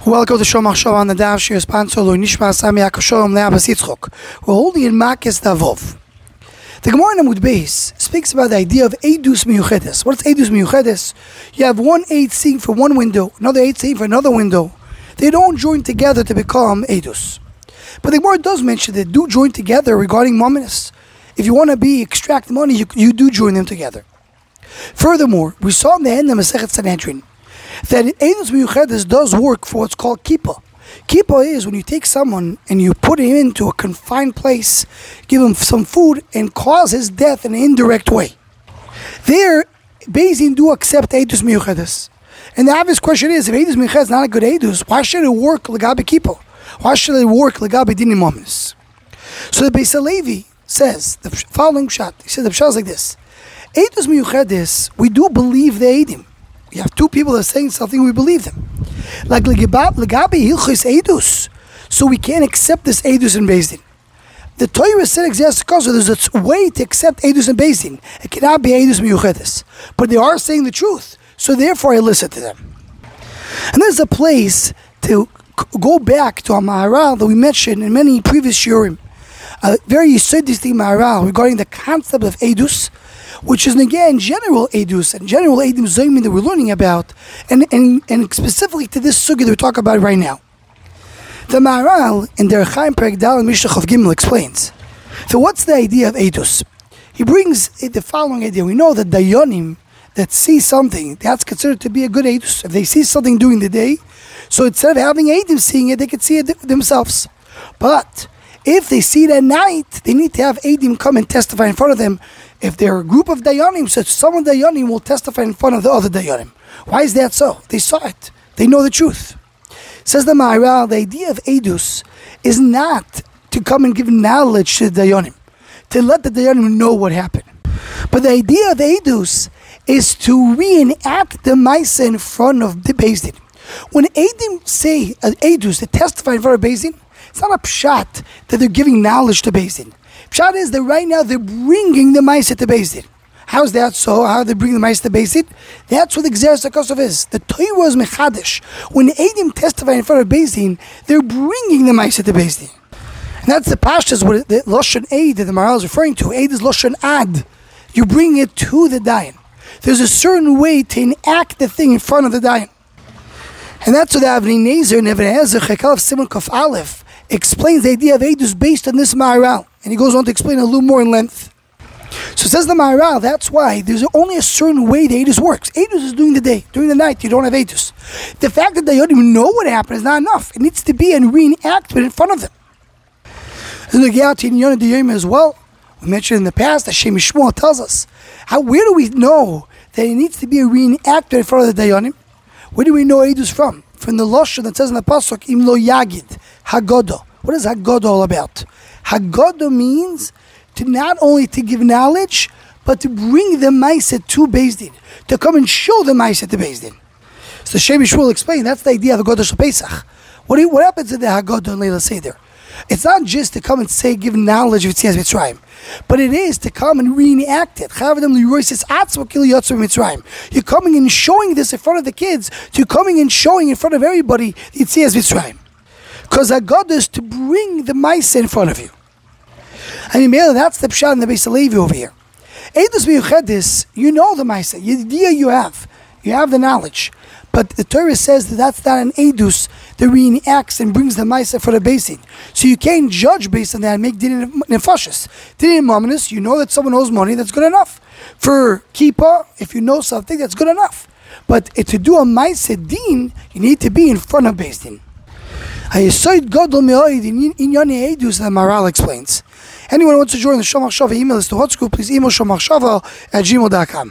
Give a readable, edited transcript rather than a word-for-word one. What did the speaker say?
Welcome to Shomach Shav on the Daf Shir sponsor Lo Nishma Sami Akashom Le'Abbas Yitzchok. We're holding in Makis Davov. The Gemara in Amud Beis speaks about the idea of Eidus Miyuchedes. What's Eidus Miyuchedes? You have one aid seeing for one window, another aid seeing for another window. They don't join together to become Eidus. But the Gemara does mention they do join together regarding Mominus. If you want to extract money, you do join them together. Furthermore, we saw in the end of Masechet Sanhedrin that Eidus Miyuchedes does work for what's called Kippah. Kippah is when you take someone and you put him into a confined place, give him some food, and cause his death in an indirect way. There, Beis Din do accept Eidus Miyuchedes. And the obvious question is, if Eidus Miyuchedes is not a good Eidus, why should it work Legabe Kippah? Why should it work Legabe Dinim Mominus? So the Beis Halevi says the following shot. He says the pshat is like this: Eidus Miyuchedes, we do believe the Eidim. We have two people that are saying something, we believe them. Like Legabe Hilchos Eidus, so we can't accept this Eidus in Beis Din. The Torah said exactly because there's a way to accept Eidus in Beis Din. It cannot be Eidus Miyuchedes. But they are saying the truth, so therefore I listen to them. And there's a place to go back to a Maharal that we mentioned in many previous Shurim. A very distinct Maharal regarding the concept of Eidus, which is again general Eidus and general Eidim Zoymin that we're learning about, and specifically to this sugya that we talk about right now. The Maharal in Der Chaim Perek Dal and Mishnah Chav Gimel explains. So what's the idea of Eidus? He brings the following idea. We know that Dayanim that see something, that's considered to be a good Eidus. If they see something during the day, so instead of having Eidim seeing it, they could see it themselves. But if they see it at night, they need to have Eidim come and testify in front of them. If they're a group of Dayanim, so some of the Dayanim will testify in front of the other Dayanim. Why is that so? They saw it. They know the truth. Says the Maharal, the idea of Eidus is not to come and give knowledge to the Dayanim, to let the Dayanim know what happened. But the idea of Eidus is to reenact the Maisa in front of the Beis Din. When Eidim say Eidus, they testify in front of Beis Din, it's not a pshat that they're giving knowledge to Beis Din. Pshat is that right now they're bringing the Maisa to Beis Din. How's that so? How they bring the Maisa to Beis Din? That's what the Gzeres HaKosov is. The Torah is Mechadesh. When Eidim testify in front of Beis Din, they're bringing the Maisa to Beis Din. And that's the Pashtas, what the Lashon Eid that the Maharal is referring to. Eid is Lashon Ad. You bring it to the Dayan. There's a certain way to enact the thing in front of the Dayan. And that's what the Avnei Nezer and Even HaEzer Chekal of Simon Kaf Aleph explains the idea of Eidus based on this Maharal. And he goes on to explain a little more in length. So says the Maharal, that's why there's only a certain way the Eidus works. Eidus is during the day. During the night, you don't have Eidus. The fact that they don't even know what happened is not enough. It needs to be a reenactment in front of them. And the Geyat in Yonah D'Yom as well, we mentioned in the past, that Shem Yishmuel tells us, where do we know that it needs to be a reenactment in front of the Dayanim? Where do we know Eidus from? From the Lashon that says in the Pasuk, Im lo yagid, Hagodo. What is Hagodo all about? Hagodo means to not only to give knowledge, but to bring the Maisa to Beis Din, to come and show the Maisa to Beis Din. So Shem Yishmuel explained that's the idea of Hagodo Shel Pesach. What happens to the Hagodo and Leila Seder? It's not just to come and say, give knowledge of Yetzias Mitzrayim, but it is to come and reenact it. You're coming and showing this in front of the kids, you're coming and showing in front of everybody Yetzias Mitzrayim. Because Haggadah is to bring the Maisa in front of you. And that's the pshat in the Beis Halevi over here. Eidus Miyuchedes, you know the Maisa, the idea you have the knowledge. But the Torah says that that's not an Eidus that reenacts and brings the Maisa for the Beis Din. So you can't judge based on that and make Din Nefashis. Din Mominus, you know that someone owes money, that's good enough. For Kippah, if you know something, that's good enough. But to do a Maisa Din, you need to be in front of Beis Din. Hayesoid Gadol Me'oid in Yoni Eidus, the Maharal explains. Anyone who wants to join the Shomach Shava email list to Hot School, please email shomachshava@gmail.com.